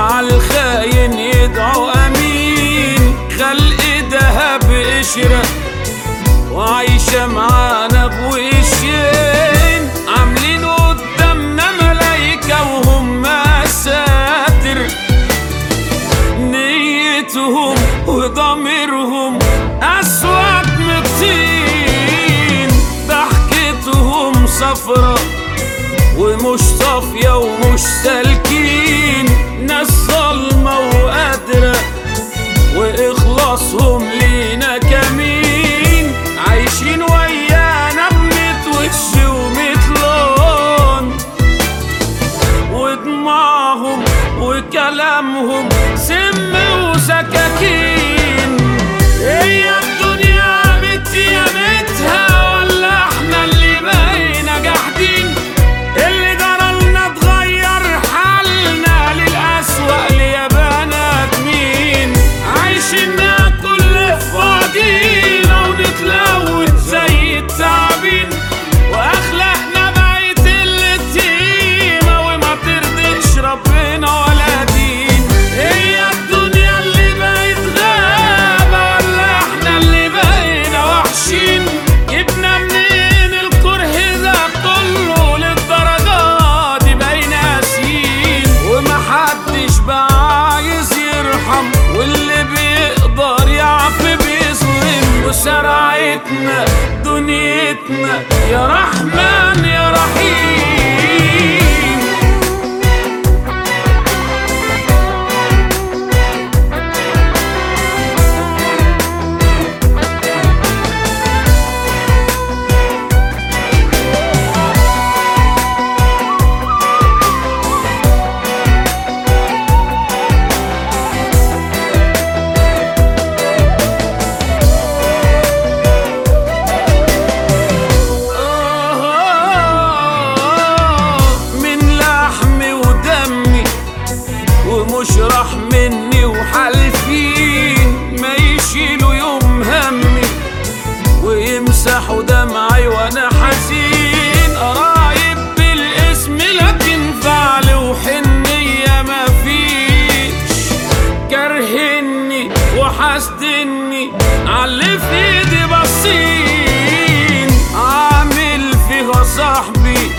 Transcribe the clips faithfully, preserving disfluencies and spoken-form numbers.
وعالخاين يدعوا امين. خلق دهب قشرة وعايشة معانا بوشين، عاملين قدامنا ملايكة وهم ساتر. نيتهم وضميرهم أسود من الطين، ضحكتهم صفرة ومش صافية ومش سالكين. ناس ظلمة وقادرة وإخلاصهم لينا كمين، عايشين ويانا بميت وش وميت لون، ودماغهم وكلامهم سم وسكاكين. هي الدنيا بتيامتها ولا احنا اللي بقينا جاحدين؟ اللي جرالنا اتغير حالنا للأسوأ ليا بنات مين؟ عايشين ناكل في بعضينا ونتلوث زي التعابين، واخلاقنا بقت التيمة وما ترضيش ربنا ولا دين. هي الدنيا اللي بقت غابة ولا احنا اللي بقينا وحشين؟ جبنا منين الكره ده كله للدرجة دي؟ بقينا قاسيين ومحدش بقى عايز يرحم، واللي بيقدر يعفو بيظلم. وسرعتنا دنيتنا يا رحمن يا رحيم. ومش راح مني وحالفين ما يشيلوا يوم همي ويمسحوا دمعي وانا حزين. قرايب بالاسم لكن فعل وحنية مفيش، كرهني وحاسدني عاللي في ايدي بصين. عامل فيها صاحبي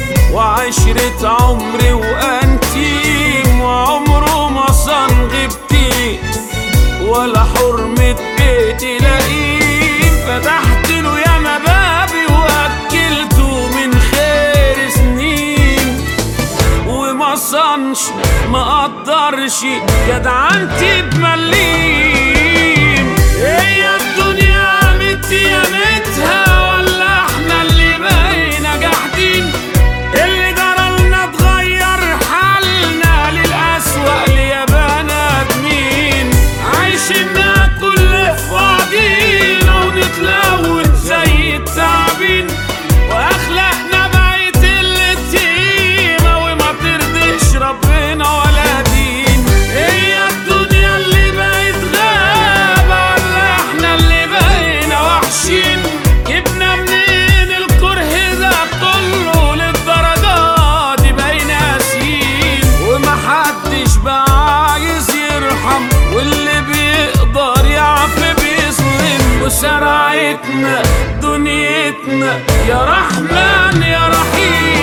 وعشرة عمري وانتيم، وعمره ما صان غبتي ولا حرمة بيتي لئيم. فتحت له ياما بابي واكلته من خير سنين، وما صانش ما قدرش جدعنتي بمليم. هي الدنيا متيامتها ولا احنا اللي بقينا جاحدين؟ اللي جرالنا اتغير حالنا للأسوأ ليا بنات مين؟ عايشين ناكل في بعضينا ونتلوث زي التعابين، واخلاقنا بقت التيمة وما ترضيش ربنا ولا دين. هي الدنيا اللي بقت غابة ولا احنا اللي بقينا وحشين؟ جبنا منين الكره ده كله للدرجة دي؟ بقينا قاسيين ومحدش بقى عايز يرحم، واللي بيقدر يعفو بيظلم. وسرعتنا دنيتنا يا رحمن يا رحيم.